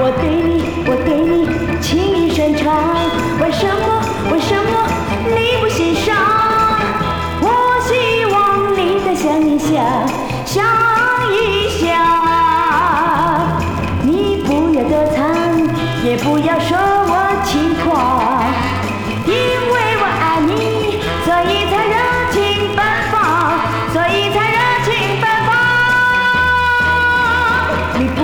我对你情意深长，为什么你不欣赏？我希望你再想一想，想一想，你不要躲藏，也不要说我轻狂。